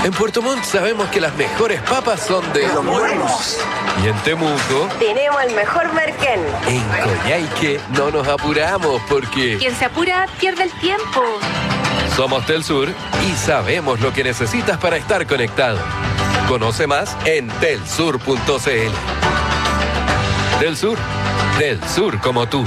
En Puerto Montt sabemos que las mejores papas son de Los Buenos. Y en Temuco tenemos el mejor merquén. En Coyhaique no nos apuramos porque quien se apura pierde el tiempo. Somos Telsur y sabemos lo que necesitas para estar conectado. Conoce más en telsur.cl. Telsur, del sur como tú.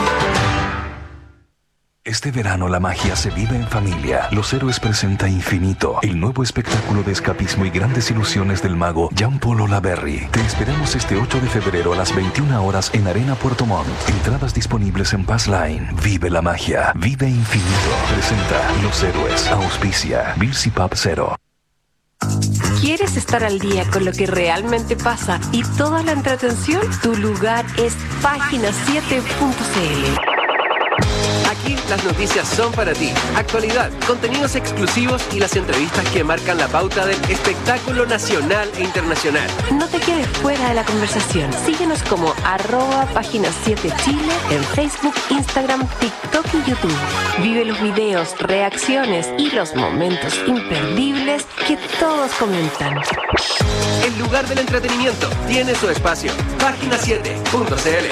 Este verano la magia se vive en familia. Los Héroes presenta Infinito, el nuevo espectáculo de escapismo y grandes ilusiones del mago Jean-Paul Olaverry. Te esperamos este 8 de febrero a las 21 horas en Arena Puerto Montt. Entradas disponibles en Passline. Vive la magia. Vive Infinito. Presenta Los Héroes. Auspicia Birsi Pub Zero. ¿Quieres estar al día con lo que realmente pasa y toda la entretención? Tu lugar es página7.cl. Aquí las noticias son para ti. Actualidad, contenidos exclusivos y las entrevistas que marcan la pauta del espectáculo nacional e internacional. No te quedes fuera de la conversación. Síguenos como @página7chile en Facebook, Instagram, TikTok y YouTube. Vive los videos, reacciones y los momentos imperdibles que todos comentan. El lugar del entretenimiento tiene su espacio. Página7.cl.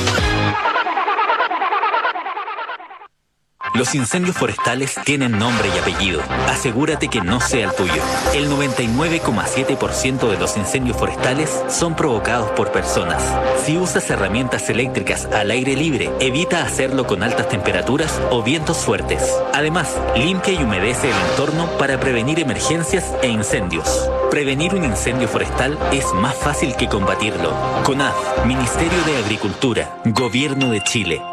Los incendios forestales tienen nombre y apellido. Asegúrate que no sea el tuyo. El 99,7% de los incendios forestales son provocados por personas. Si usas herramientas eléctricas al aire libre, evita hacerlo con altas temperaturas o vientos fuertes. Además, limpia y humedece el entorno para prevenir emergencias e incendios. Prevenir un incendio forestal es más fácil que combatirlo. CONAF, Ministerio de Agricultura, Gobierno de Chile.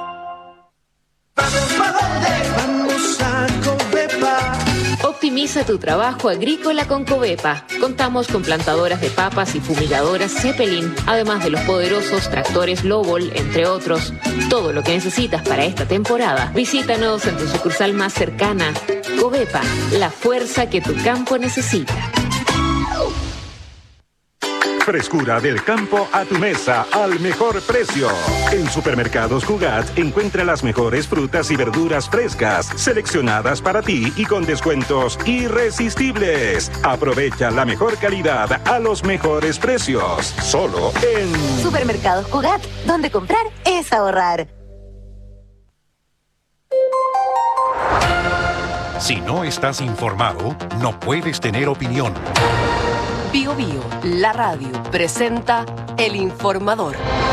Optimiza tu trabajo agrícola con Covepa. Contamos con plantadoras de papas y fumigadoras Zeppelin, además de los poderosos tractores Lobol, entre otros. Todo lo que necesitas para esta temporada. Visítanos en tu sucursal más cercana. Covepa, la fuerza que tu campo necesita. Frescura del campo a tu mesa al mejor precio. En Supermercados Cugat encuentra las mejores frutas y verduras frescas, seleccionadas para ti y con descuentos irresistibles. Aprovecha la mejor calidad a los mejores precios. Solo en Supermercados Cugat, donde comprar es ahorrar. Si no estás informado, no puedes tener opinión. Bio Bio, la radio, presenta El Informador.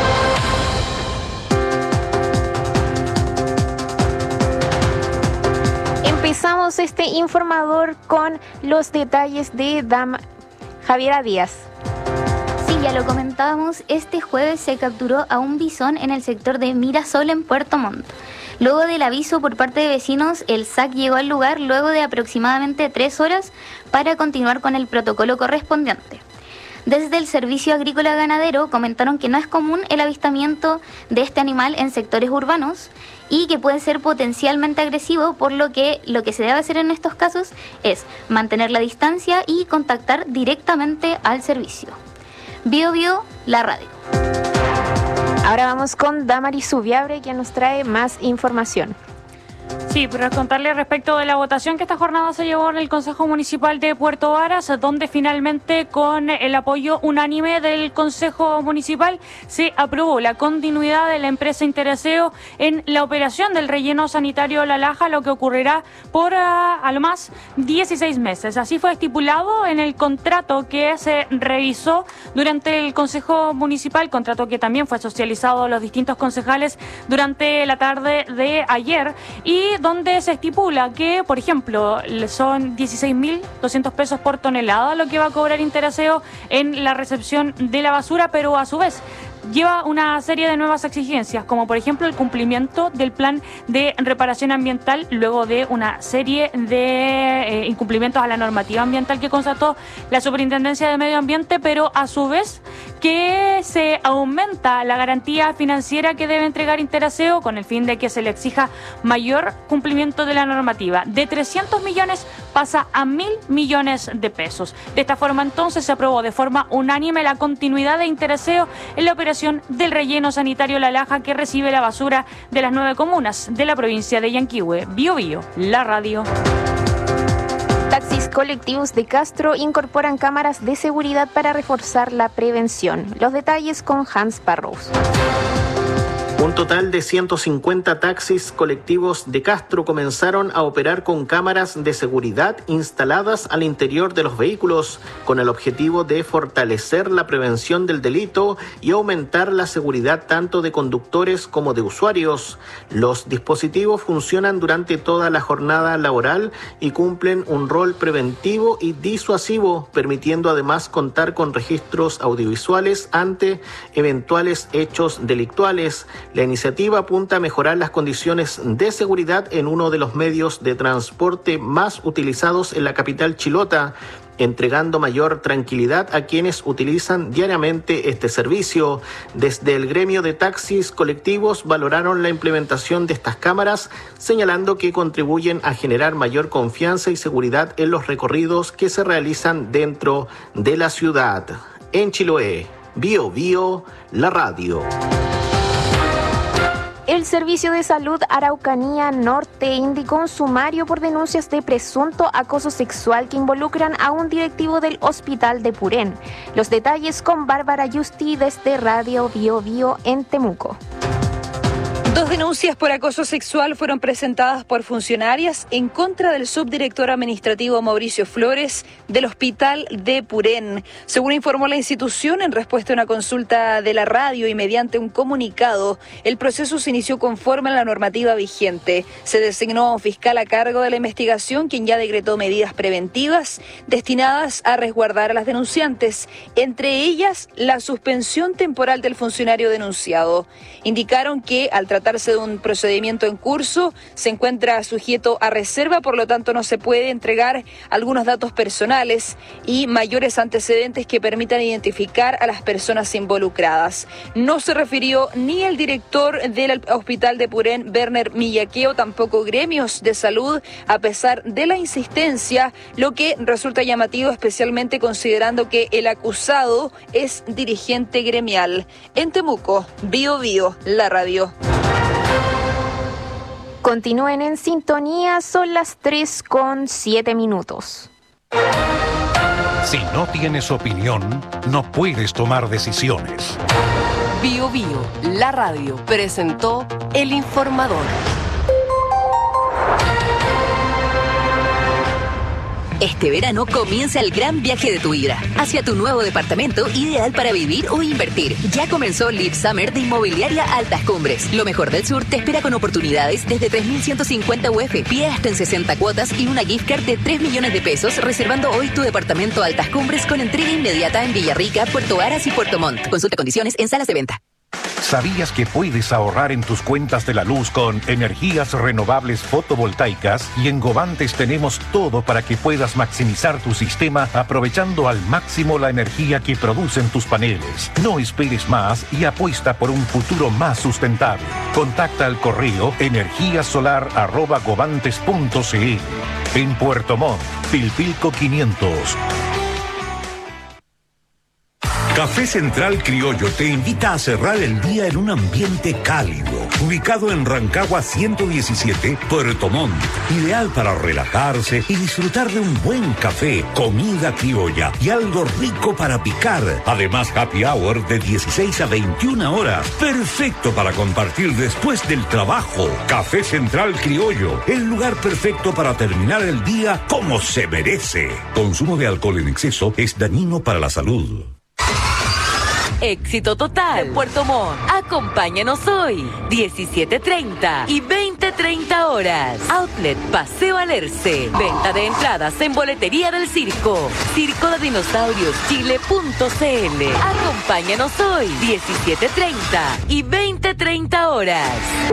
Empezamos este informador con los detalles de Javiera Díaz. Sí, ya lo comentábamos, este jueves se capturó a un bisón en el sector de Mirasol en Puerto Montt. Luego del aviso por parte de vecinos, el SAC llegó al lugar luego de aproximadamente 3 horas para continuar con el protocolo correspondiente. Desde el Servicio Agrícola Ganadero comentaron que no es común el avistamiento de este animal en sectores urbanos y que puede ser potencialmente agresivo, por lo que se debe hacer en estos casos es mantener la distancia y contactar directamente al servicio. Bio Bio, la radio. Ahora vamos con Damaris Subiabre, quien nos trae más información. Sí, para contarle respecto de la votación que esta jornada se llevó en el Consejo Municipal de Puerto Varas, donde finalmente con el apoyo unánime del Consejo Municipal se aprobó la continuidad de la empresa Intereseo en la operación del relleno sanitario La Laja, lo que ocurrirá por a lo más 16 meses. Así fue estipulado en el contrato que se revisó durante el Consejo Municipal, contrato que también fue socializado a los distintos concejales durante la tarde de ayer, y donde se estipula que, por ejemplo, son 16.200 pesos por tonelada lo que va a cobrar Intereseo en la recepción de la basura, pero a su vez lleva una serie de nuevas exigencias, como por ejemplo el cumplimiento del plan de reparación ambiental luego de una serie de incumplimientos a la normativa ambiental que constató la Superintendencia de Medio Ambiente, pero a su vez que se aumenta la garantía financiera que debe entregar Intereseo con el fin de que se le exija mayor cumplimiento de la normativa. De 300 millones pasa a 1.000 millones de pesos. De esta forma entonces se aprobó de forma unánime la continuidad de Intereseo en la operación del relleno sanitario La Laja, que recibe la basura de las 9 comunas de la provincia de Yanquihue. Bio Bio, la radio. Taxis colectivos de Castro incorporan cámaras de seguridad para reforzar la prevención. Los detalles con Hans Barrows. Un total de 150 taxis colectivos de Castro comenzaron a operar con cámaras de seguridad instaladas al interior de los vehículos, con el objetivo de fortalecer la prevención del delito y aumentar la seguridad tanto de conductores como de usuarios. Los dispositivos funcionan durante toda la jornada laboral y cumplen un rol preventivo y disuasivo, permitiendo además contar con registros audiovisuales ante eventuales hechos delictuales. La iniciativa apunta a mejorar las condiciones de seguridad en uno de los medios de transporte más utilizados en la capital chilota, entregando mayor tranquilidad a quienes utilizan diariamente este servicio. Desde el gremio de taxis colectivos valoraron la implementación de estas cámaras, señalando que contribuyen a generar mayor confianza y seguridad en los recorridos que se realizan dentro de la ciudad. En Chiloé, Bio Bio, la radio. El Servicio de Salud Araucanía Norte indicó un sumario por denuncias de presunto acoso sexual que involucran a un directivo del Hospital de Purén. Los detalles con Bárbara Justi desde Radio Bio Bio en Temuco. 2 denuncias por acoso sexual fueron presentadas por funcionarias en contra del subdirector administrativo Mauricio Flores del Hospital de Purén. Según informó la institución, en respuesta a una consulta de la radio y mediante un comunicado, el proceso se inició conforme a la normativa vigente. Se designó a un fiscal a cargo de la investigación, quien ya decretó medidas preventivas destinadas a resguardar a las denunciantes, entre ellas la suspensión temporal del funcionario denunciado. Indicaron que al tratarse de un procedimiento en curso, se encuentra sujeto a reserva, por lo tanto no se puede entregar algunos datos personales y mayores antecedentes que permitan identificar a las personas involucradas. No se refirió ni el director del Hospital de Purén, Werner Millaqueo, tampoco gremios de salud, a pesar de la insistencia, lo que resulta llamativo, especialmente considerando que el acusado es dirigente gremial. En Temuco, Bio Bio, la radio. Continúen en sintonía, son las 3:07. Si no tienes opinión, no puedes tomar decisiones. Bio Bio, la radio, presentó El Informador. Este verano comienza el gran viaje de tu vida hacia tu nuevo departamento ideal para vivir o invertir. Ya comenzó Live Summer de Inmobiliaria Altas Cumbres. Lo mejor del sur te espera con oportunidades desde 3.150 UF. Pide hasta en 60 cuotas y una gift card de 3 millones de pesos reservando hoy tu departamento Altas Cumbres con entrega inmediata en Villarrica, Puerto Aras y Puerto Montt. Consulta condiciones en salas de venta. ¿Sabías que puedes ahorrar en tus cuentas de la luz con energías renovables fotovoltaicas? Y en Govantes tenemos todo para que puedas maximizar tu sistema aprovechando al máximo la energía que producen tus paneles. No esperes más y apuesta por un futuro más sustentable. Contacta al correo energiasolar@govantes.cl. En Puerto Montt, Pilpilco 500. Café Central Criollo te invita a cerrar el día en un ambiente cálido, ubicado en Rancagua 117, Puerto Montt. Ideal para relajarse y disfrutar de un buen café, comida criolla y algo rico para picar. Además, happy hour de 16 a 21 horas. Perfecto para compartir después del trabajo. Café Central Criollo, el lugar perfecto para terminar el día como se merece. Consumo de alcohol en exceso es dañino para la salud. Éxito total. Puerto Montt. Acompáñanos hoy, 17:30 y 20:30 horas. Outlet Paseo Alerce. Venta de entradas en boletería del circo. circodedinosaurioschile.cl. Acompáñanos hoy, 17:30 y 20:30 horas.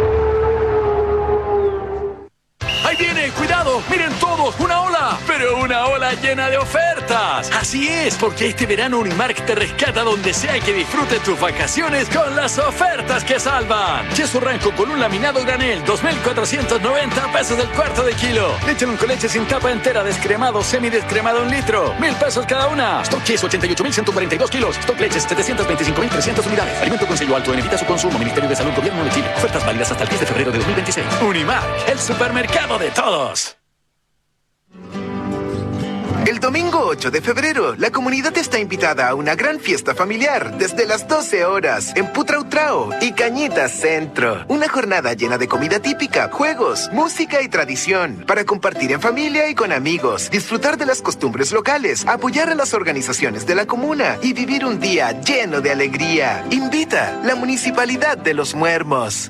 ¡Ahí viene! ¡Cuidado! ¡Miren todos! ¡Una ola! ¡Pero una ola llena de ofertas! Así es, porque este verano Unimark te rescata donde sea que disfrutes tus vacaciones con las ofertas que salvan. Queso Ranco con un laminado granel, 2.490 pesos el cuarto de kilo. Leche con leche sin tapa entera, descremado, semidescremado 1 litro, 1.000 pesos cada una. Stock queso, 88.142 kilos. Stock leches, 725.300 unidades. Alimento con sello alto, evita su consumo. Ministerio de Salud, Gobierno de Chile. Ofertas válidas hasta el 10 de febrero de 2026. Unimark, el supermercado de todos. El domingo 8 de febrero, la comunidad está invitada a una gran fiesta familiar desde las 12 horas en Putrautrao y Cañitas Centro. Una jornada llena de comida típica, juegos, música y tradición para compartir en familia y con amigos, disfrutar de las costumbres locales, apoyar a las organizaciones de la comuna y vivir un día lleno de alegría. Invita la Municipalidad de Los Muermos.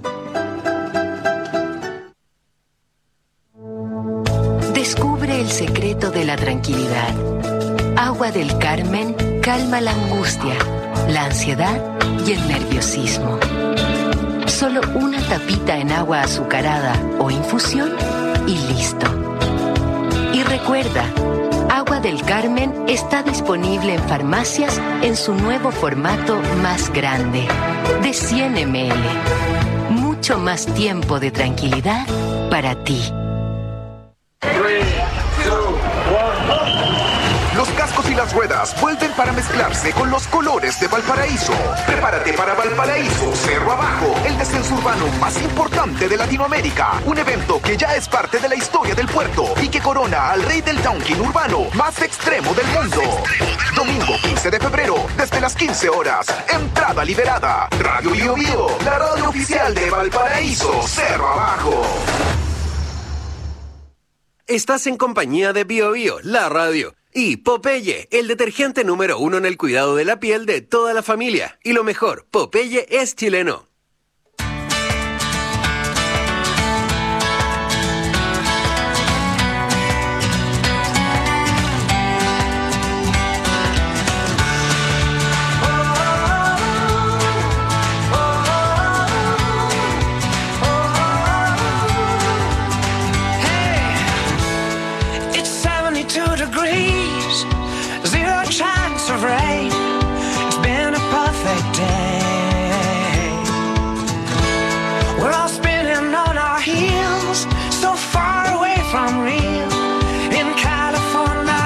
Descubre el secreto de la tranquilidad. Agua del Carmen calma la angustia, la ansiedad y el nerviosismo. Solo una tapita en agua azucarada o infusión y listo. Y recuerda, Agua del Carmen está disponible en farmacias en su nuevo formato más grande, de 100 ml. Mucho más tiempo de tranquilidad para ti. Los cascos y las ruedas vuelven para mezclarse con los colores de Valparaíso. Prepárate para Valparaíso Cerro Abajo, el descenso urbano más importante de Latinoamérica. Un evento que ya es parte de la historia del puerto y que corona al rey del downhill urbano más extremo del mundo. Domingo 15 de febrero, desde las 15 horas. Entrada liberada. Radio Bio Bio, la radio oficial de Valparaíso Cerro Abajo. Estás en compañía de Bio Bio, la radio. Y Popeye, el detergente número 1 en el cuidado de la piel de toda la familia. Y lo mejor, Popeye es chileno. Rain. It's been a perfect day. We're all spinning on our heels, so far away from real in California.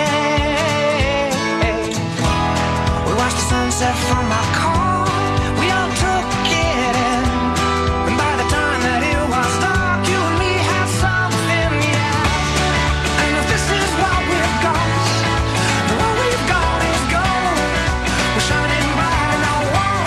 Yeah. We watched the sunset from our car. We all took it in, and by the time that it was dark, you and me had something, yeah. And if this is what we've got, the what we've got. Shining bright and I want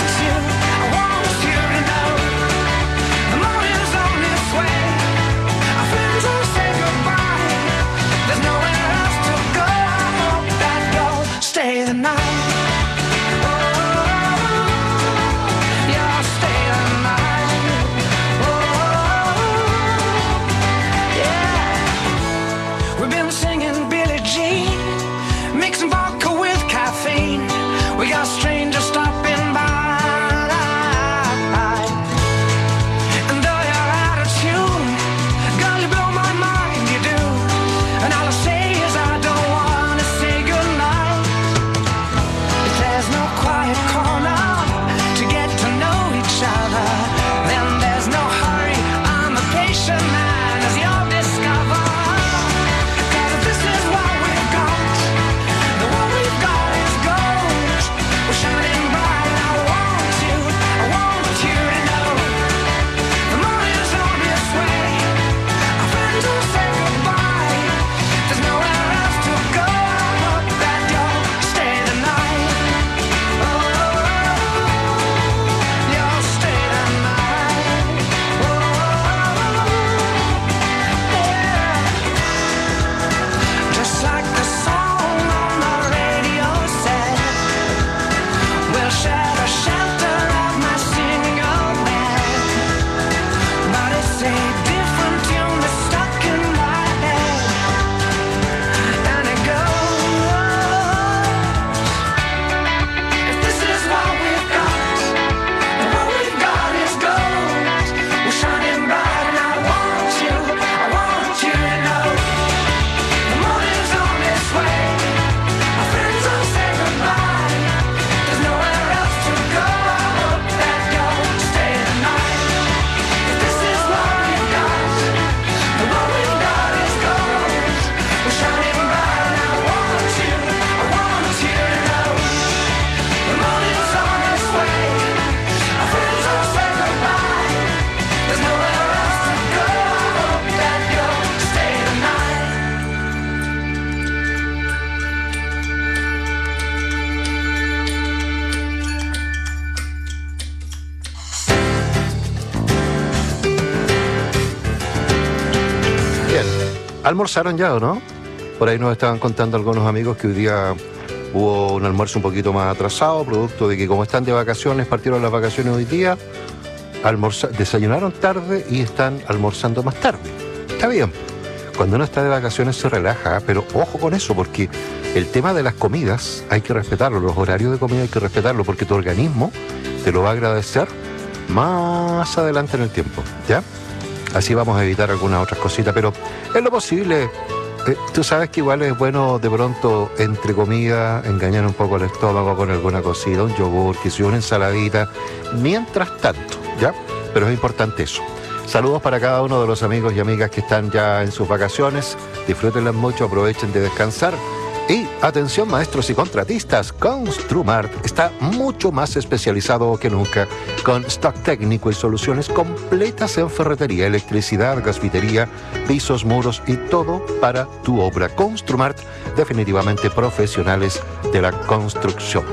¿Almorzaron ya o no? Por ahí nos estaban contando algunos amigos que hoy día hubo un almuerzo un poquito más atrasado, producto de que como están de vacaciones, partieron las vacaciones hoy día, desayunaron tarde y están almorzando más tarde. Está bien. Cuando uno está de vacaciones se relaja, pero ojo con eso, porque el tema de las comidas hay que respetarlo, los horarios de comida hay que respetarlo, porque tu organismo te lo va a agradecer más adelante en el tiempo, ¿ya? Así vamos a evitar algunas otras cositas, pero en lo posible, tú sabes que igual es bueno de pronto, entre comida, engañar un poco el estómago con alguna cosita, un yogur, que sea una ensaladita, mientras tanto, ¿ya? Pero es importante eso. Saludos para cada uno de los amigos y amigas que están ya en sus vacaciones. Disfrútenlas mucho, aprovechen de descansar. Y atención maestros y contratistas, Construmart está mucho más especializado que nunca, con stock técnico y soluciones completas en ferretería, electricidad, gasfitería, pisos, muros y todo para tu obra. Construmart, definitivamente profesionales de la construcción.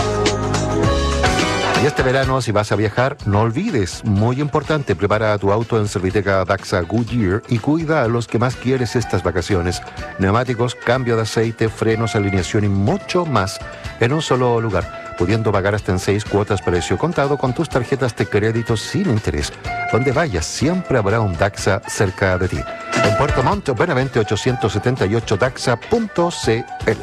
Y este verano, si vas a viajar, no olvides, muy importante, prepara tu auto en Serviteca Daxa Goodyear y cuida a los que más quieres estas vacaciones. Neumáticos, cambio de aceite, frenos, alineación y mucho más en un solo lugar, pudiendo pagar hasta en 6 cuotas precio contado con tus tarjetas de crédito sin interés. Donde vayas, siempre habrá un Daxa cerca de ti. En Puerto Montt, Benavente 878 daxa.cl.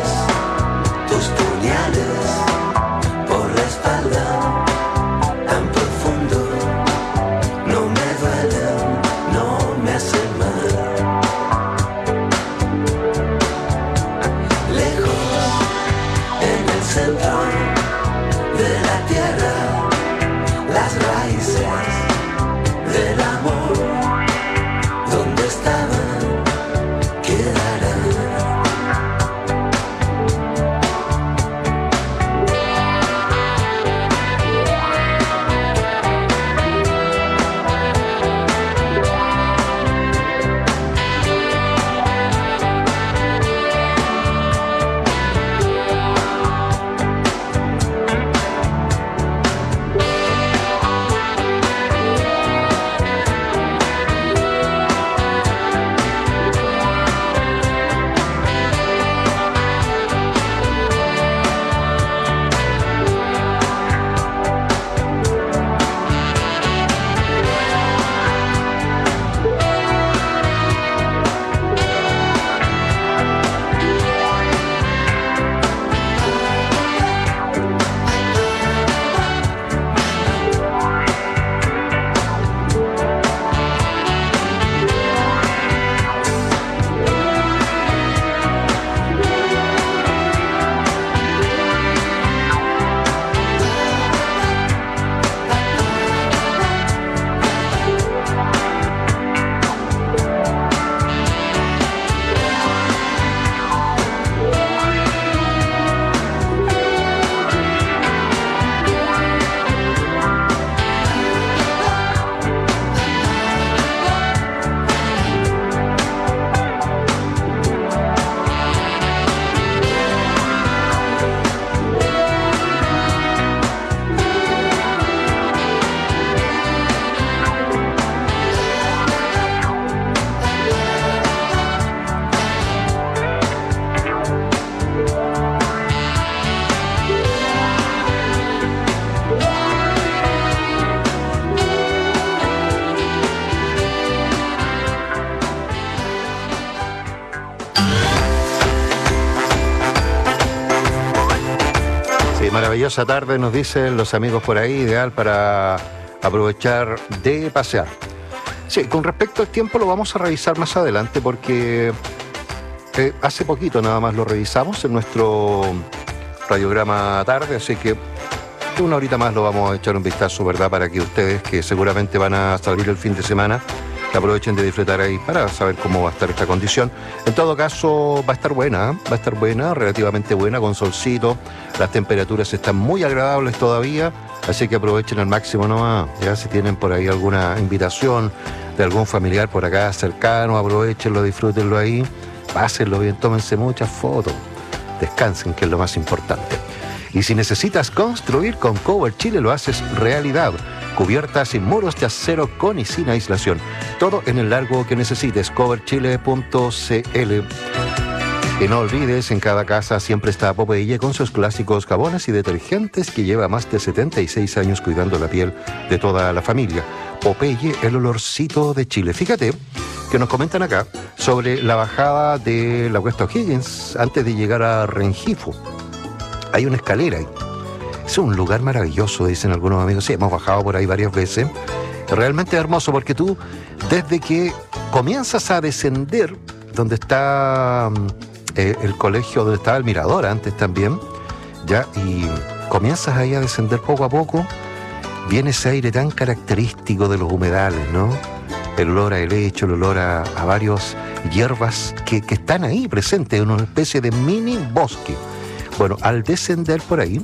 Tus puñales por la espalda, tan Sí, maravillosa tarde, nos dicen los amigos por ahí, ideal para aprovechar de pasear. Sí, con respecto al tiempo lo vamos a revisar más adelante porque hace poquito nada más lo revisamos en nuestro radiograma tarde, así que una horita más lo vamos a echar un vistazo, ¿verdad? Para que ustedes, que seguramente van a salir el fin de semana, que aprovechen de disfrutar ahí para saber cómo va a estar esta condición. En todo caso, va a estar buena, relativamente buena, con solcito. Las temperaturas están muy agradables todavía, así que aprovechen al máximo nomás. Ya si tienen por ahí alguna invitación de algún familiar por acá cercano, aprovechenlo, disfrútenlo ahí, pásenlo bien, tómense muchas fotos, descansen, que es lo más importante. Y si necesitas construir con Cover Chile, lo haces realidad. Cubiertas y muros de acero con y sin aislación. Todo en el largo que necesites. coverchile.cl. Y no olvides, en cada casa siempre está Popeye con sus clásicos jabones y detergentes que lleva más de 76 años cuidando la piel de toda la familia. Popeye, el olorcito de Chile. Fíjate que nos comentan acá sobre la bajada de la Cuesta O'Higgins antes de llegar a Rengifo. Hay una escalera ahí. Es un lugar maravilloso, dicen algunos amigos. Sí, hemos bajado por ahí varias veces. Realmente hermoso porque tú, desde que comienzas a descender, donde está el colegio, donde estaba el mirador antes también, ya, y comienzas ahí a descender poco a poco, viene ese aire tan característico de los humedales, ¿no? El olor a helecho, el olor a varias hierbas que están ahí presentes, en una especie de mini bosque. Bueno, al descender por ahí,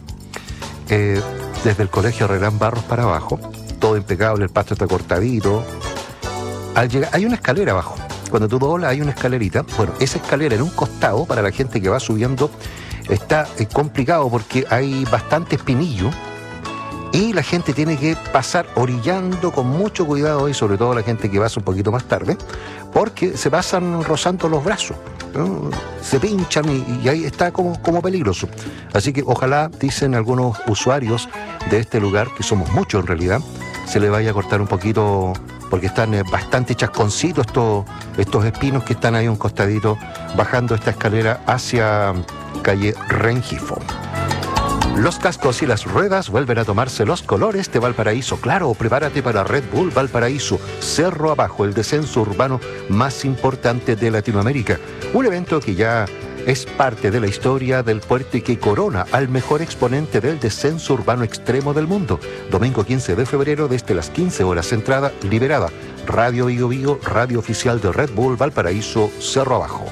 desde el colegio Relán Barros para abajo, todo impecable, el pasto está cortadito. Al llegar, hay una escalera abajo. Cuando tú doblas hay una escalerita. Bueno, esa escalera en un costado, para la gente que va subiendo, está complicado porque hay bastante espinillo y la gente tiene que pasar orillando con mucho cuidado, y sobre todo la gente que va un poquito más tarde, porque se pasan rozando los brazos, ¿no? Se pinchan y ahí está como peligroso. Así que ojalá, dicen algunos usuarios de este lugar, que somos muchos en realidad, se le vaya a cortar un poquito, porque están bastante chasconcitos estos espinos que están ahí un costadito bajando esta escalera hacia calle Rengifo. Los cascos y las ruedas vuelven a tomarse los colores de Valparaíso. Claro, prepárate para Red Bull Valparaíso, Cerro Abajo, el descenso urbano más importante de Latinoamérica. Un evento que ya es parte de la historia del puerto y que corona al mejor exponente del descenso urbano extremo del mundo. Domingo 15 de febrero, desde las 15 horas, entrada liberada. Radio Vigo Vigo, radio oficial de Red Bull Valparaíso, Cerro Abajo.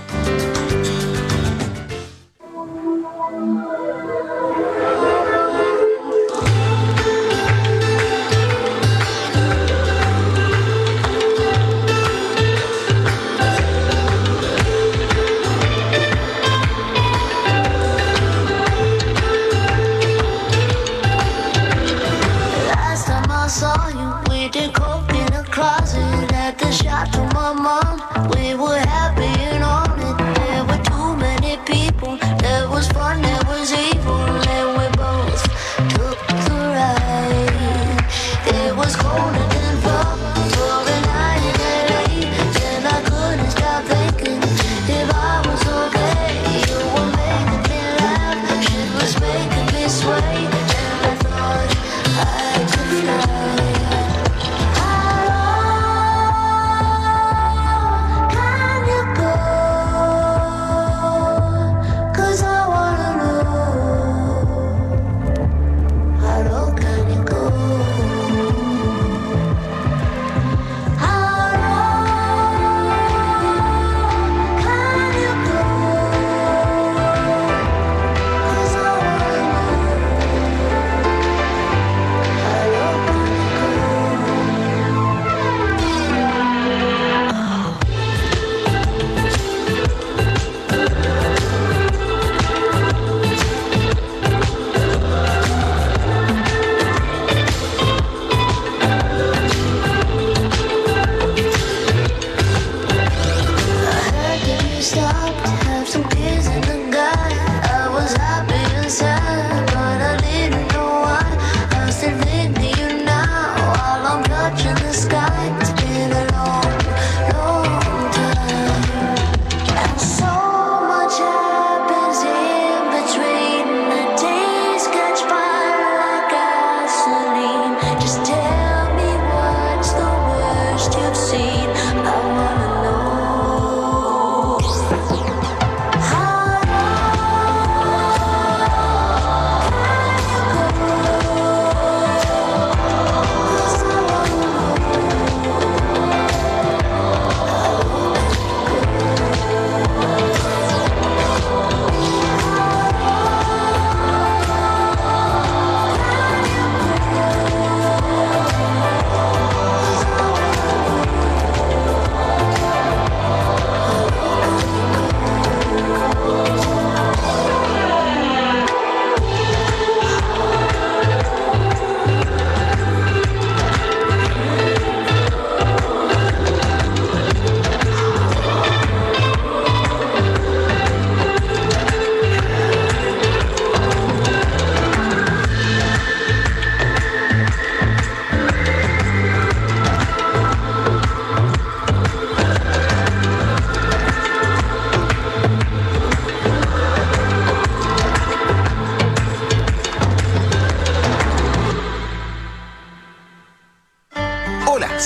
Closet at the shop to my mom. We were happy and on it.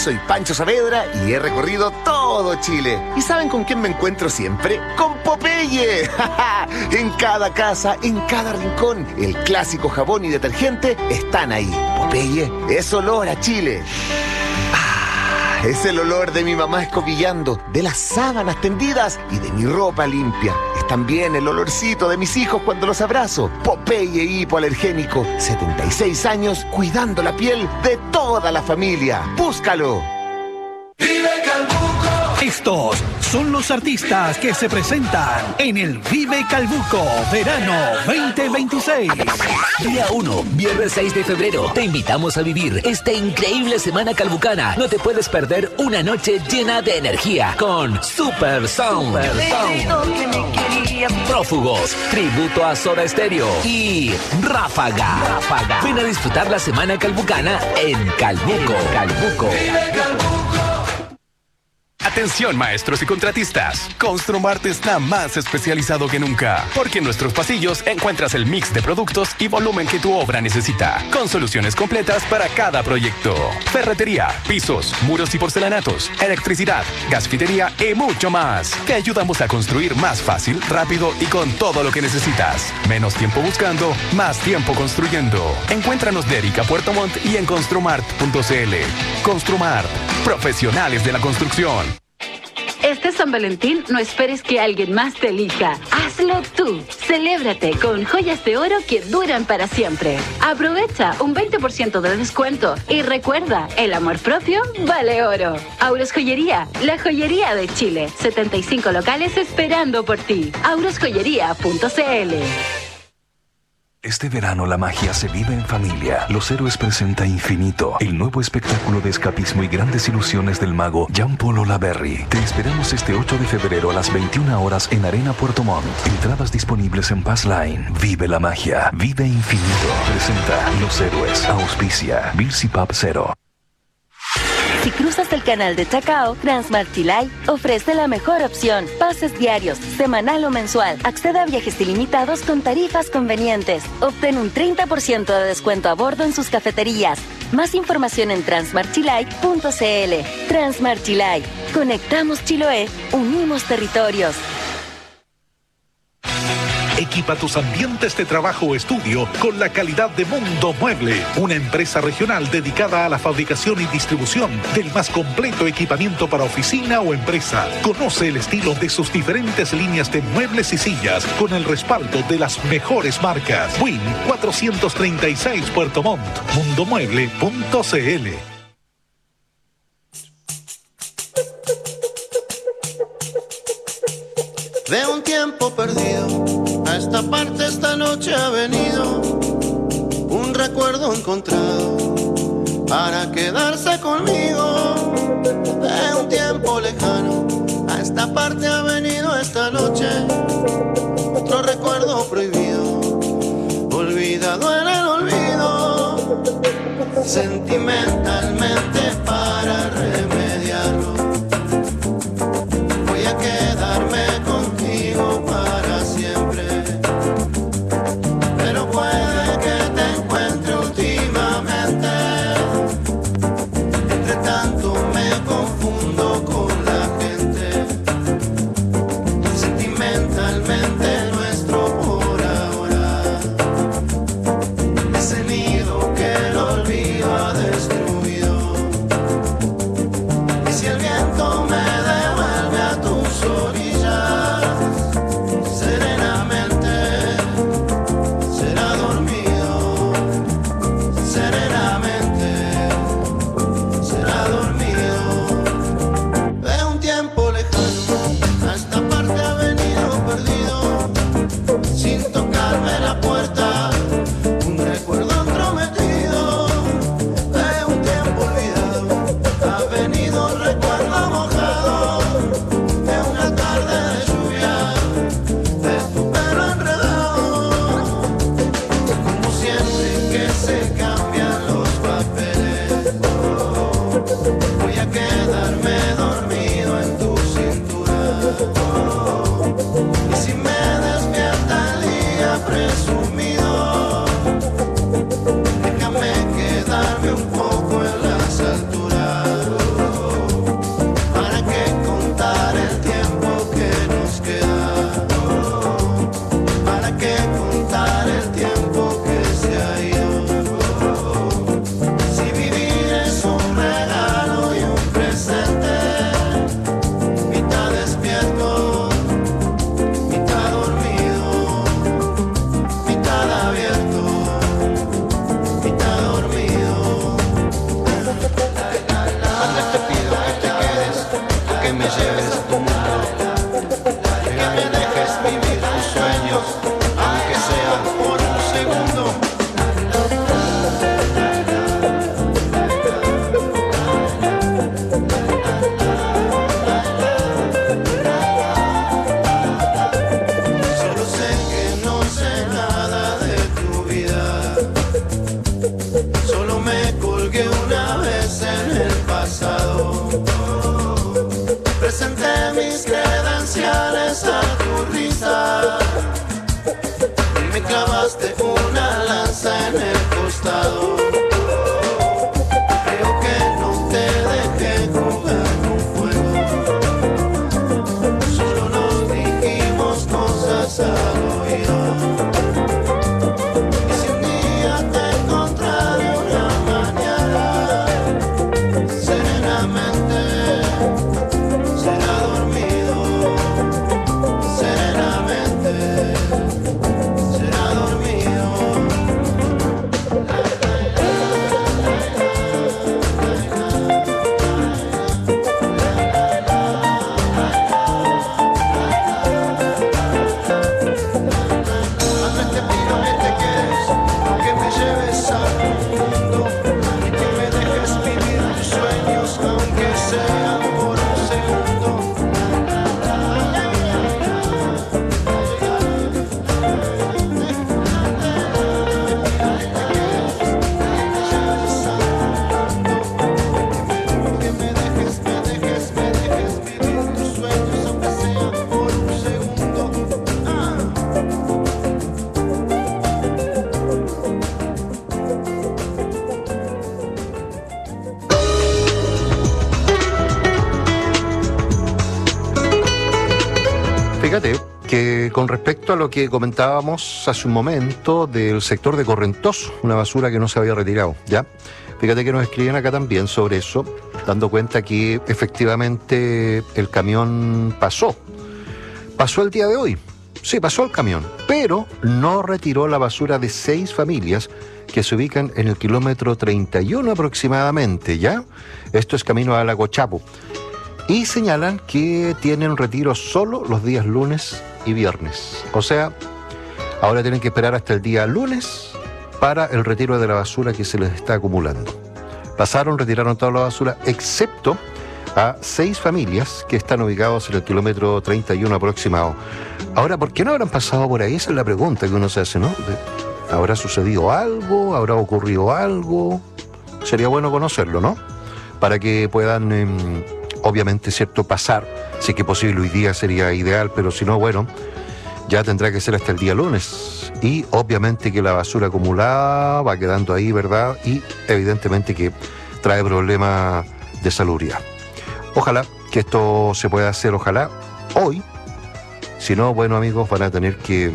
soy Pancho Saavedra y he recorrido todo Chile. ¿Y saben con quién me encuentro siempre? ¡Con Popeye! En cada casa, en cada rincón, el clásico jabón y detergente están ahí. Popeye es olor a Chile. Es el olor de mi mamá escobillando, de las sábanas tendidas y de mi ropa limpia. Es también el olorcito de mis hijos cuando los abrazo. Popeye hipoalergénico, 76 años cuidando la piel de toda la familia. ¡Búscalo! ¡Vive Calbuco! Estos son los artistas que se presentan en el Vive Calbuco Verano 2026. Día 1, viernes 6 de febrero. Te invitamos a vivir esta increíble semana calbucana. No te puedes perder una noche llena de energía con Super Sound. Prófugos, tributo a Soda Stereo y Ráfaga. Ven a disfrutar la semana calbucana en Calbuco. Atención maestros y contratistas, Construmart está más especializado que nunca, porque en nuestros pasillos encuentras el mix de productos y volumen que tu obra necesita, con soluciones completas para cada proyecto. Ferretería, pisos, muros y porcelanatos, electricidad, gasfitería y mucho más. Te ayudamos a construir más fácil, rápido y con todo lo que necesitas. Menos tiempo buscando, más tiempo construyendo. Encuéntranos de Erika Puerto Montt y en construmart.cl. Construmart, profesionales de la construcción. Este San Valentín no esperes que alguien más te elija. Hazlo tú. Celébrate con joyas de oro que duran para siempre. Aprovecha un 20% de descuento y recuerda, el amor propio vale oro. Auros Joyería, la joyería de Chile. 75 locales esperando por ti. aurosjoyería.cl. Este verano la magia se vive en familia. Los Héroes presenta Infinito, el nuevo espectáculo de escapismo y grandes ilusiones del mago Jean-Paul Olaverry. Te esperamos este 8 de febrero a las 21 horas en Arena Puerto Montt. Entradas disponibles en Passline. Vive la magia, vive Infinito. Presenta Los Héroes. Auspicia Bilsi Pub Cero. Si cruzas el canal de Chacao, Transmart Chilay ofrece la mejor opción. Pases diarios, semanal o mensual. Accede a viajes ilimitados con tarifas convenientes. Obtén un 30% de descuento a bordo en sus cafeterías. Más información en transmartchilay.cl. Transmart Chilay. Conectamos Chiloé, unimos territorios. Equipa tus ambientes de trabajo o estudio con la calidad de Mundo Mueble, una empresa regional dedicada a la fabricación y distribución del más completo equipamiento para oficina o empresa. Conoce el estilo de sus diferentes líneas de muebles y sillas con el respaldo de las mejores marcas. Win 436 Puerto Montt. Mundomueble.cl. De un tiempo perdido, a esta parte esta noche ha venido un recuerdo encontrado para quedarse conmigo. De un tiempo lejano, a esta parte ha venido esta noche otro recuerdo prohibido, olvidado en el olvido, sentimentalmente para remediarlo. Voy a quedarme contigo para siempre, pero puede que te encuentre últimamente. Entre tanto me confundo con la gente, sentimentalmente nuestro por ahora es el nido que el olvido ha destruido. Y si el viento me devuelve a tus orillas, serenamente será dormido, serenamente será dormido. De un tiempo lejano, a esta parte ha venido perdido, sin tocarme la puerta, un recuerdo entrometido. De un tiempo olvidado, ha venido un recuerdo mojado, de una tarde de lluvia, de tu pelo enredado. Como siempre que se cambian los papeles, voy a quedarme dormido en tu cintura. Y si me despierta el día presumido, déjame quedarme un poco en las alturas. para qué contar el tiempo que se ha ido. Si vivir es un regalo y un presente, mitad despierto, mitad dormido, mitad abierto, mitad dormido. Antes te pido que te quedes, que me lleves a tu mundo, que me dejes vivir tus sueños, aunque sea por un segundo. Solo sé que no sé nada de tu vida, solo me colgué una vez en el pasado. Presenté mis credenciales a tu risa y me clavaste una lanza en el costado. Creo que no te dejé jugar con fuego, solo nos dijimos cosas al oído. Y si un día te encontraré una mañana, serenamente será dormido, serenamente será dormido. Antes te pido que te quedes, que me lleves a tu mundo y que me dejes vivir tus sueños, aunque sea por un segundo. Que me dejes vivir tus sueños, aunque sea por un segundo. Fíjate que con respecto a lo que comentábamos hace un momento del sector de Correntoso, una basura que no se había retirado, ¿ya? Fíjate que nos escriben acá también sobre eso, dando cuenta que efectivamente el camión pasó el día de hoy. Sí, pasó el camión, pero no retiró la basura de 6 familias que se ubican en el kilómetro 31 aproximadamente, ¿ya? Esto es camino a Lago Chapo. Y señalan que tienen retiro solo los días lunes y viernes. O sea, ahora tienen que esperar hasta el día lunes para el retiro de la basura que se les está acumulando. Retiraron toda la basura, excepto a 6 familias que están ubicados en el kilómetro 31 aproximado. Ahora, ¿por qué no habrán pasado por ahí? Esa es la pregunta que uno se hace, ¿no? ¿Habrá sucedido algo? ¿Habrá ocurrido algo? Sería bueno conocerlo, ¿no? Para que puedan, obviamente, cierto, pasar. Si es que posible hoy día sería ideal, pero si no, bueno, ya tendrá que ser hasta el día lunes. Y obviamente que la basura acumulada va quedando ahí, ¿verdad? Y evidentemente que trae problemas de salubridad. Ojalá que esto se pueda hacer, ojalá, hoy. Si no, bueno, amigos, van a tener que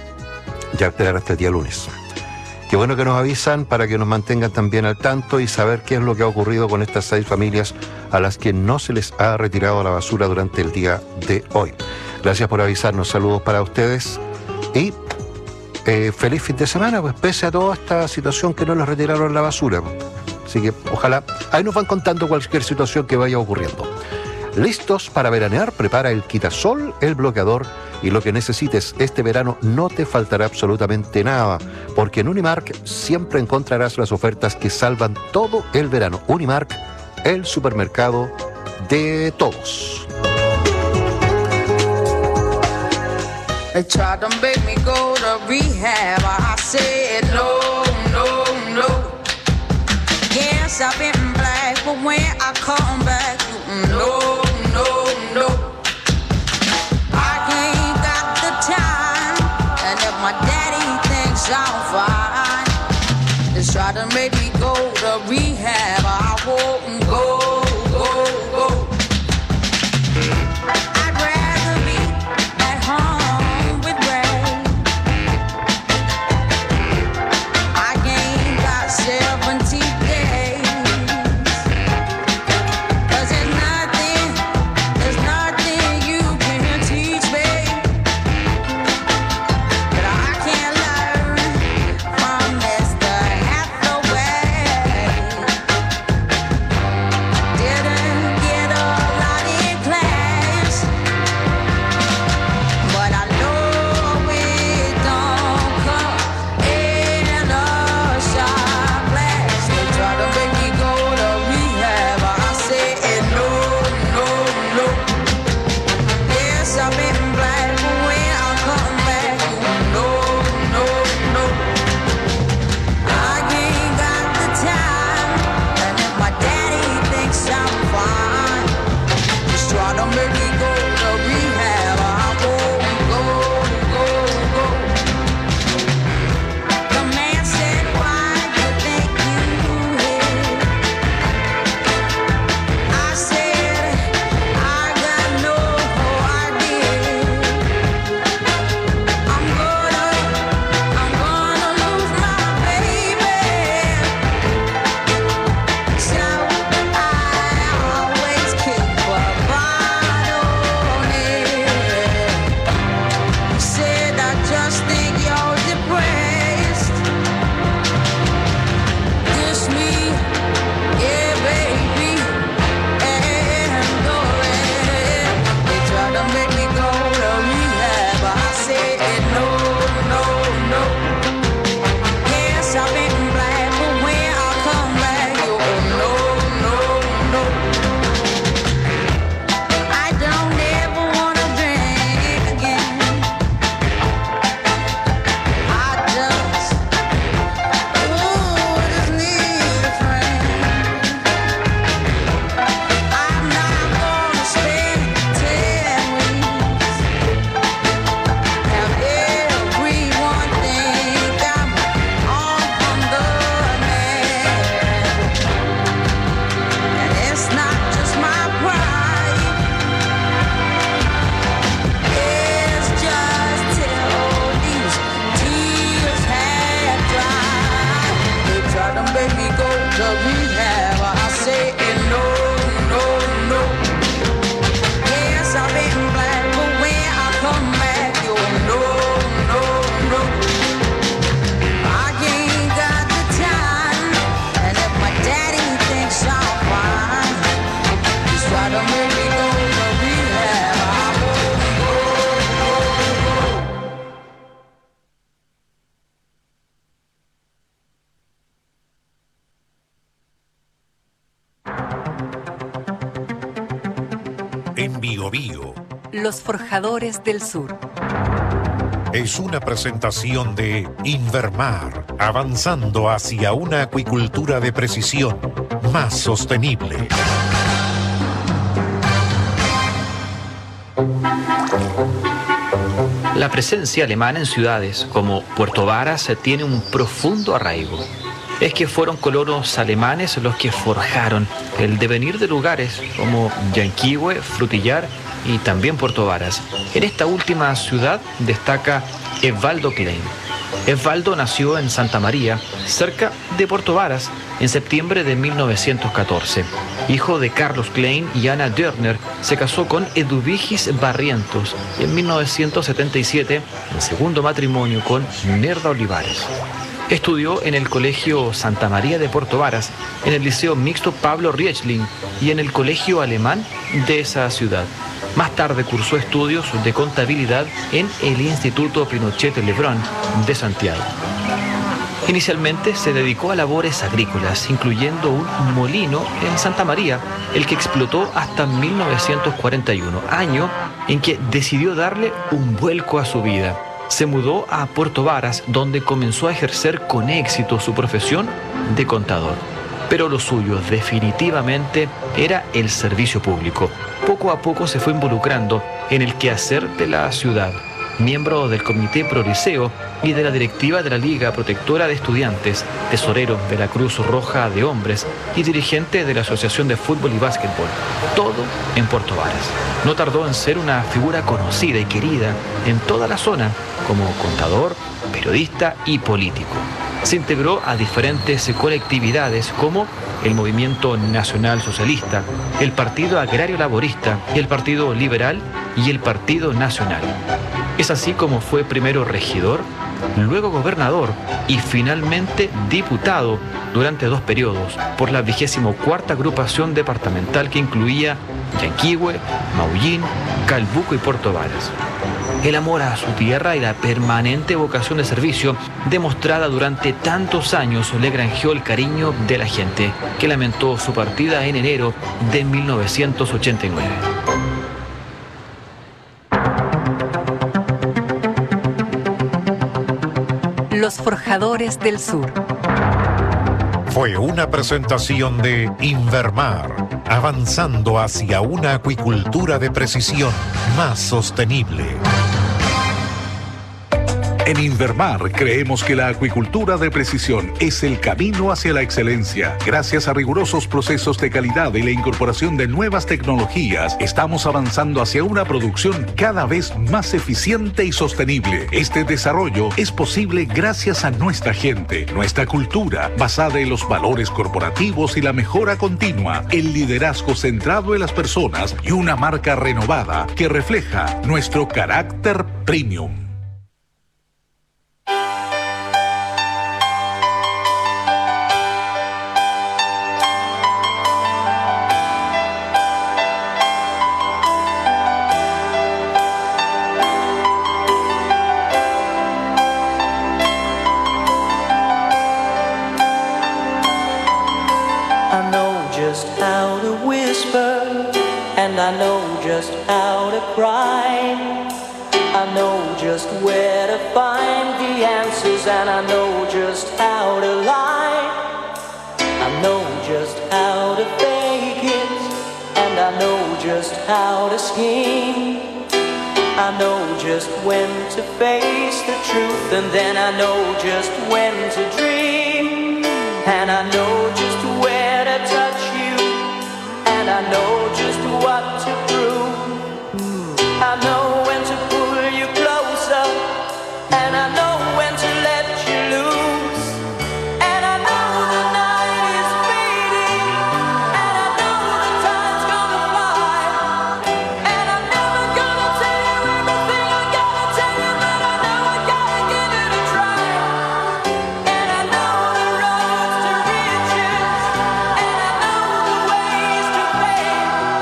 ya esperar hasta el día lunes. Qué bueno que nos avisan para que nos mantengan también al tanto y saber qué es lo que ha ocurrido con estas 6 familias a las que no se les ha retirado la basura durante el día de hoy. Gracias por avisarnos, saludos para ustedes y feliz fin de semana, pues pese a toda esta situación que no les retiraron la basura. Así que ojalá, ahí nos van contando cualquier situación que vaya ocurriendo. ¿Listos para veranear? Prepara el quitasol, el bloqueador y lo que necesites este verano. No te faltará absolutamente nada, porque en Unimark siempre encontrarás las ofertas que salvan todo el verano. Unimark, el supermercado de todos. They tried to make me go to rehab. I said no, no, no. Yes, I've been black, but when I come back, no, no, no. I ain't got the time, and if my daddy thinks I'm fine, just try to make me go to rehab. I won't go, go, go. I'd rather be at home with Ray. Biobío. Los Forjadores del Sur. Es una presentación de Invermar, avanzando hacia una acuicultura de precisión más sostenible. La presencia alemana en ciudades como Puerto Varas tiene un profundo arraigo. Es que fueron colonos alemanes los que forjaron el devenir de lugares como Yanquihue, Frutillar y también Puerto Varas. En esta última ciudad destaca Osvaldo Klein. Osvaldo nació en Santa María, cerca de Puerto Varas, en septiembre de 1914. Hijo de Carlos Klein y Ana Dörner, se casó con Eduvigis Barrientos y en 1977, en segundo matrimonio con Nerda Olivares. Estudió en el Colegio Santa María de Puerto Varas, en el Liceo Mixto Pablo Riechling y en el Colegio Alemán de esa ciudad. Más tarde cursó estudios de contabilidad en el Instituto Pinochet Lebrun de Santiago. Inicialmente se dedicó a labores agrícolas, incluyendo un molino en Santa María, el que explotó hasta 1941, año en que decidió darle un vuelco a su vida. Se mudó a Puerto Varas, donde comenzó a ejercer con éxito su profesión de contador. Pero lo suyo definitivamente era el servicio público. Poco a poco se fue involucrando en el quehacer de la ciudad. Miembro del Comité Pro Liceo y de la directiva de la Liga Protectora de Estudiantes, tesorero de la Cruz Roja de Hombres y dirigente de la Asociación de Fútbol y Básquetbol. Todo en Puerto Varas. No tardó en ser una figura conocida y querida en toda la zona como contador, periodista y político. Se integró a diferentes colectividades como el Movimiento Nacional Socialista, el Partido Agrario Laborista, el Partido Liberal y el Partido Nacional. Es así como fue primero regidor, luego gobernador y finalmente diputado durante 2 periodos por la 24ª agrupación departamental que incluía Yanquihue, Maullín, Calbuco y Puerto Varas. El amor a su tierra y la permanente vocación de servicio demostrada durante tantos años le granjeó el cariño de la gente, que lamentó su partida en enero de 1989. Los Forjadores del Sur. Fue una presentación de Invermar, avanzando hacia una acuicultura de precisión más sostenible. En Invermar creemos que la acuicultura de precisión es el camino hacia la excelencia. Gracias a rigurosos procesos de calidad y la incorporación de nuevas tecnologías, estamos avanzando hacia una producción cada vez más eficiente y sostenible. Este desarrollo es posible gracias a nuestra gente, nuestra cultura, basada en los valores corporativos y la mejora continua, el liderazgo centrado en las personas y una marca renovada que refleja nuestro carácter premium. I know just how to cry. I know just where to find the answers, and I know just how to lie. I know just how to fake it, and I know just how to scheme. I know just when to face the truth, and then I know just when to dream. And I know just where to touch you, and I know just what to prove. I know when to pull you closer, and I know when to let you loose. And I know the night is fading, and I know the time's gonna fly. And I'm never gonna tell you everything I gotta tell you, but I know I gotta give it a try. And I know the roads to riches, and I know the ways to fame.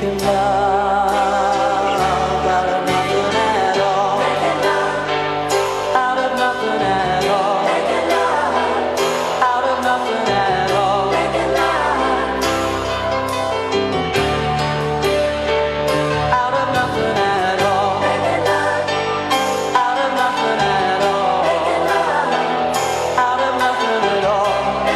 making love out of nothing at all. Out of nothing at all. Out of nothing at all. Out of nothing at all. Out of nothing at all. Out of nothing at all.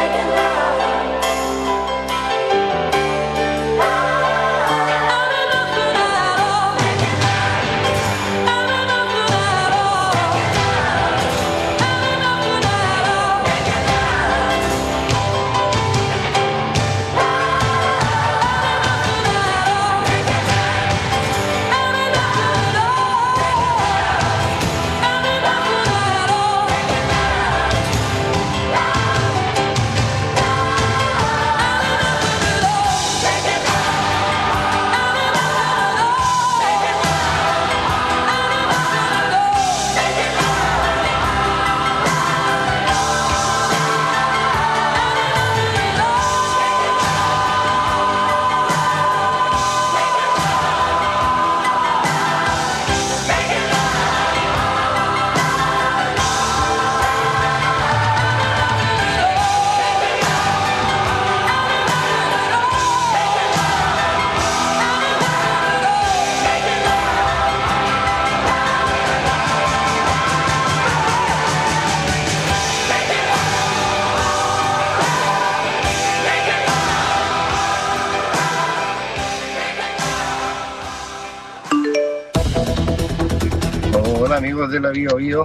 Hola amigos de la Bio Bio,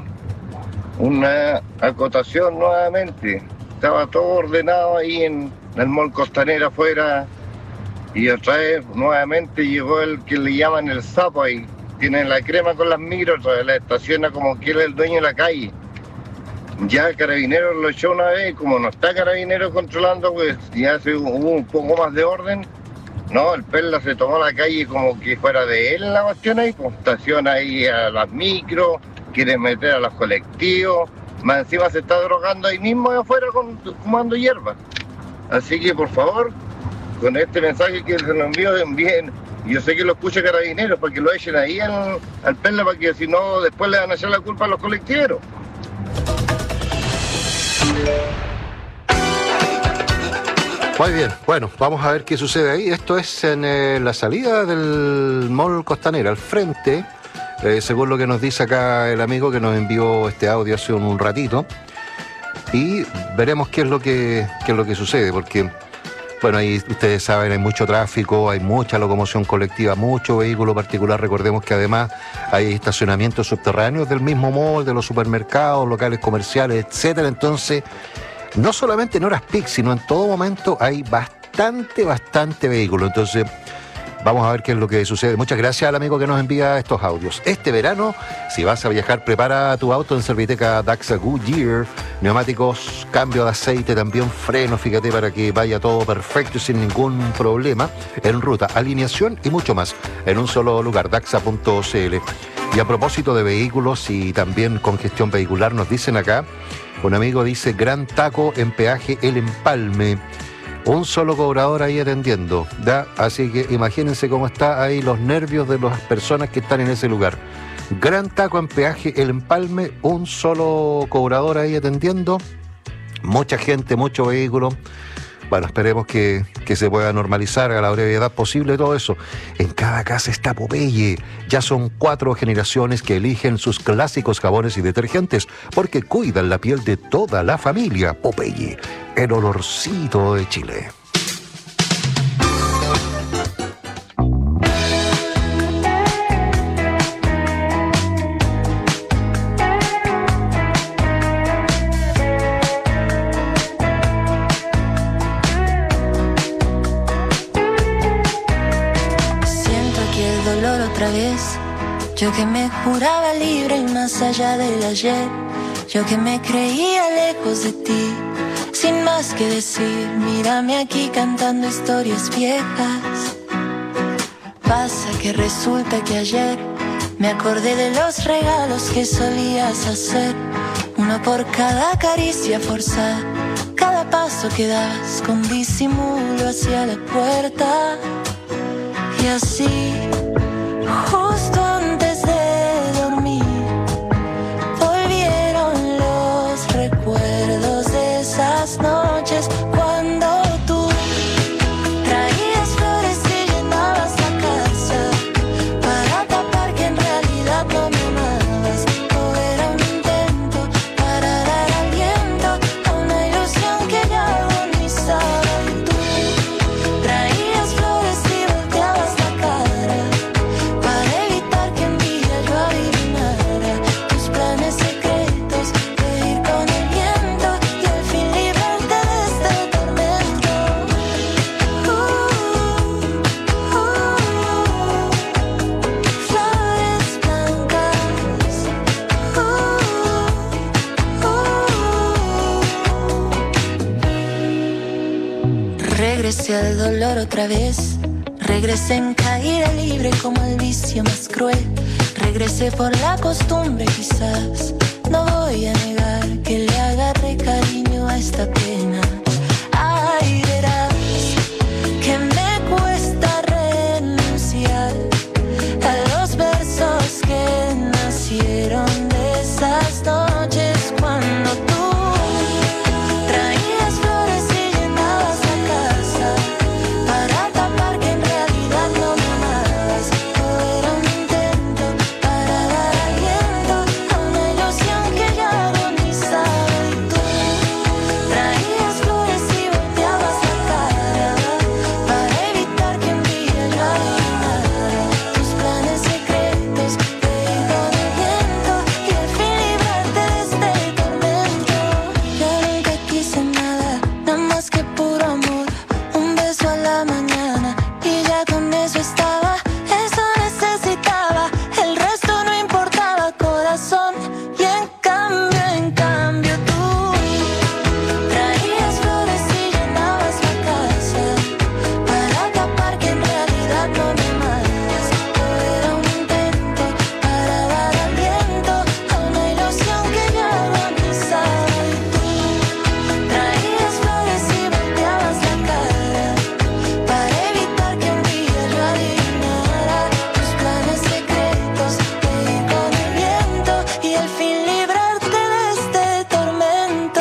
una acotación nuevamente. Estaba todo ordenado ahí en el Mall Costanera afuera y otra vez nuevamente llegó el que le llaman el sapo ahí. Tiene la crema con las micros, otra vez la estaciona como que él es el dueño de la calle. Ya Carabineros lo echó una vez y como no está Carabineros controlando, pues ya hubo un poco más de orden. No, el Perla se tomó la calle como que fuera de él la cuestión ahí, pues estaciona ahí a las micros, quiere meter a los colectivos, más encima se está drogando ahí mismo de afuera fumando hierba. Así que por favor, con este mensaje que se lo envíen, yo sé que lo escucha Carabineros para que lo echen ahí al Perla, para que si no después le van a echar la culpa a los colectiveros. Muy bien, bueno, vamos a ver qué sucede ahí. Esto es en la salida del Mall Costanera, al frente, según lo que nos dice acá el amigo que nos envió este audio hace un ratito. Y veremos qué es lo que sucede, porque, bueno, ahí ustedes saben, hay mucho tráfico, hay mucha locomoción colectiva, mucho vehículo particular. Recordemos que además hay estacionamientos subterráneos del mismo mall, de los supermercados, locales comerciales, etcétera. Entonces, no solamente en horas peak, sino en todo momento hay bastante vehículo. Entonces, vamos a ver qué es lo que sucede. Muchas gracias al amigo que nos envía estos audios. Este verano, si vas a viajar, prepara tu auto en Serviteca Daxa Goodyear. Neumáticos, cambio de aceite, también freno, fíjate, para que vaya todo perfecto y sin ningún problema. En ruta, alineación y mucho más, en un solo lugar, daxa.cl. Y a propósito de vehículos y también congestión vehicular, nos dicen acá, un amigo dice, gran taco en peaje El Empalme. Un solo cobrador ahí atendiendo, ¿da? Así que imagínense cómo está ahí los nervios de las personas que están en ese lugar. Gran taco en peaje El Empalme, un solo cobrador ahí atendiendo. Mucha gente, mucho vehículo. Bueno, esperemos que se pueda normalizar a la brevedad posible todo eso. En cada casa está Popeye. Ya son 4 generaciones que eligen sus clásicos jabones y detergentes porque cuidan la piel de toda la familia. Popeye, el olorcito de Chile. Otra vez, yo que me juraba libre y más allá del ayer, yo que me creía lejos de ti, sin más que decir, mírame aquí cantando historias viejas. Pasa que resulta que ayer me acordé de los regalos que solías hacer, uno por cada caricia forzada, cada paso que dabas con disimulo hacia la puerta. Y así, justo antes de dormir, volvieron los recuerdos de esas noches cuando tú traías flores y llenabas la casa para tapar que en realidad no me amabas. O era un intento para dar aliento a una ilusión que ya agonizaba. Y tú traías flores y volteabas la cara para evitar que un día yo adivinara tus planes secretos de ir con el viento y al fin librarte de este tormento. Flores blancas. Regresé al dolor otra vez. Regresé en caída libre como el vicio más cruel. Regresé por la costumbre quizás. No voy a negar que le agarré cariño a esta pena. Ay, verás que me cuesta renunciar a los versos que nacieron de esas noches cuando tú traías flores y llenabas la casa para tapar que en realidad no me amabas. O era un intento para dar aliento a una ilusión que ya agonizaba. Y tú traías flores y volteabas la cara para evitar que un día yo adivinara tus planes secretos de ir con el viento y al fin librarte de este tormento. Yo nunca quise nada, nada más que puro amor. Un beso a la mañana y ya con eso estaba. Eso necesitaba, el resto no importaba, corazón. Y en cambio tú traías flores y llenabas la casa para tapar que en realidad no me amabas. O era un intento para dar aliento a una ilusión que ya agonizaba. Y tú traías flores y volteabas la cara para evitar que un día yo adivinara tus planes secretos de ir con el viento y al fin librarte de este tormento.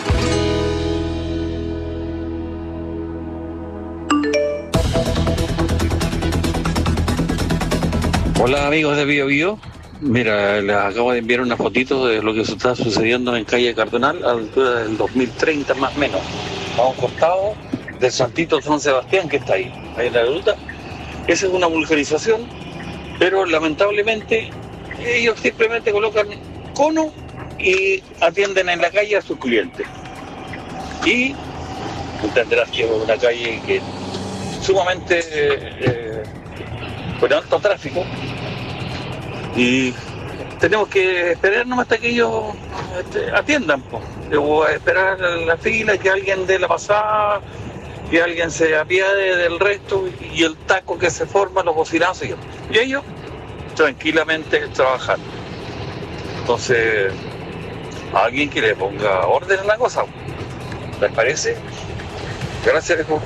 Hola amigos de Bio Bio. Mira, les acabo de enviar una fotito de lo que está sucediendo en calle Cardonal a la altura del 2030 más o menos, a un costado del Santito San Sebastián que está ahí en la ruta. Esa es una vulgarización, pero lamentablemente ellos simplemente colocan cono y atienden en la calle a sus clientes. Y entenderás que es una calle que es sumamente con alto tráfico y tenemos que esperar nomás hasta que ellos atiendan, po. O a esperar la fila, que alguien dé la pasada, que alguien se apiade del resto y el taco que se forma, los bocinazos y ellos tranquilamente trabajando. Entonces, alguien que le ponga orden a la cosa, ¿les parece? Gracias, Alejo.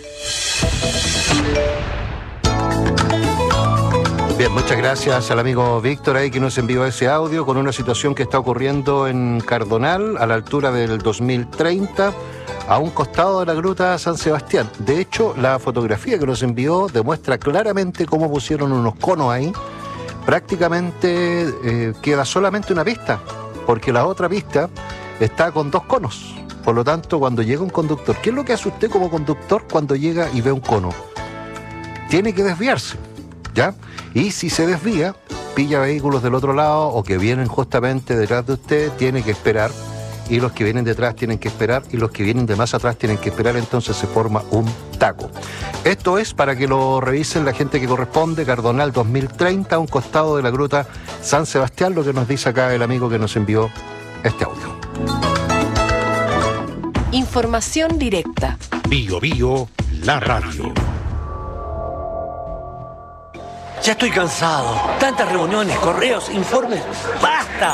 Bien, muchas gracias al amigo Víctor ahí que nos envió ese audio con una situación que está ocurriendo en Cardonal a la altura del 2030 a un costado de la gruta San Sebastián. De hecho, la fotografía que nos envió demuestra claramente cómo pusieron unos conos ahí. Prácticamente queda solamente una pista, porque la otra pista está con dos conos. Por lo tanto, cuando llega un conductor, ¿qué es lo que hace usted como conductor cuando llega y ve un cono? Tiene que desviarse, ¿ya? Y si se desvía, pilla vehículos del otro lado o que vienen justamente detrás de usted, tiene que esperar, y los que vienen detrás tienen que esperar, y los que vienen de más atrás tienen que esperar, entonces se forma un taco. Esto es para que lo revisen la gente que corresponde, Cardonal 2030, a un costado de la gruta San Sebastián, lo que nos dice acá el amigo que nos envió este audio. Información directa. Bio Bio, la radio. Ya estoy cansado. Tantas reuniones, correos, informes. ¡Basta!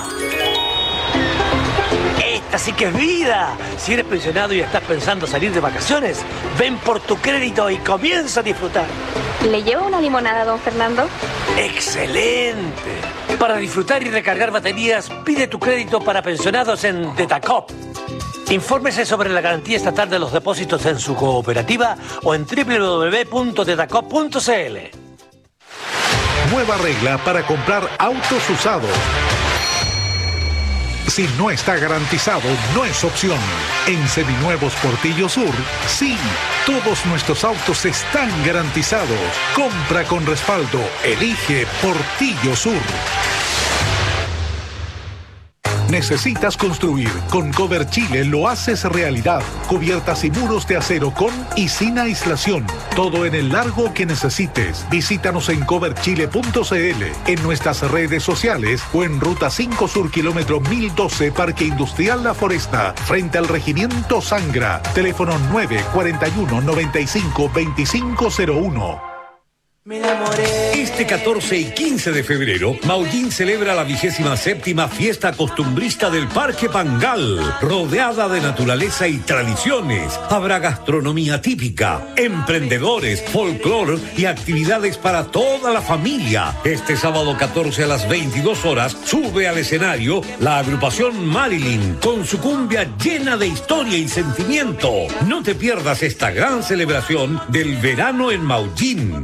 Esta sí que es vida. Si eres pensionado y estás pensando salir de vacaciones, ven por tu crédito y comienza a disfrutar. ¿Le llevo una limonada, don Fernando? ¡Excelente! Para disfrutar y recargar baterías, pide tu crédito para pensionados en Tetacop. Infórmese sobre la garantía estatal de los depósitos en su cooperativa o en www.tetacop.cl. Nueva regla para comprar autos usados. Si no está garantizado, no es opción. En Seminuevos Portillo Sur, sí, todos nuestros autos están garantizados. Compra con respaldo. Elige Portillo Sur. ¿Necesitas construir? Con Cover Chile lo haces realidad. Cubiertas y muros de acero con y sin aislación. Todo en el largo que necesites. Visítanos en coverchile.cl, en nuestras redes sociales o en Ruta 5 Sur, kilómetro 1012, Parque Industrial La Foresta, frente al Regimiento Sangra. Teléfono 941-95-2501. Me enamoré. Este 14 y 15 de febrero, Maullín celebra la 27ª fiesta costumbrista del Parque Pangal, rodeada de naturaleza y tradiciones. Habrá gastronomía típica, emprendedores, folclore y actividades para toda la familia. Este sábado 14 a las 22 horas sube al escenario la agrupación Marilyn con su cumbia llena de historia y sentimiento. No te pierdas esta gran celebración del verano en Maullín.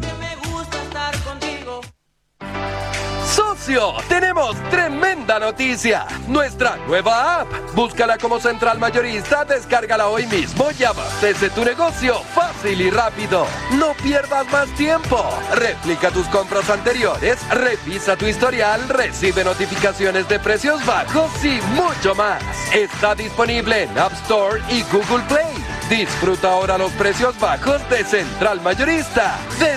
¡Socio! ¡Tenemos tremenda noticia! Nuestra nueva app. Búscala como Central Mayorista, descárgala hoy mismo y abastece tu negocio fácil y rápido. No pierdas más tiempo. Replica tus compras anteriores, revisa tu historial, recibe notificaciones de precios bajos y mucho más. Está disponible en App Store y Google Play. Disfruta ahora los precios bajos de Central Mayorista.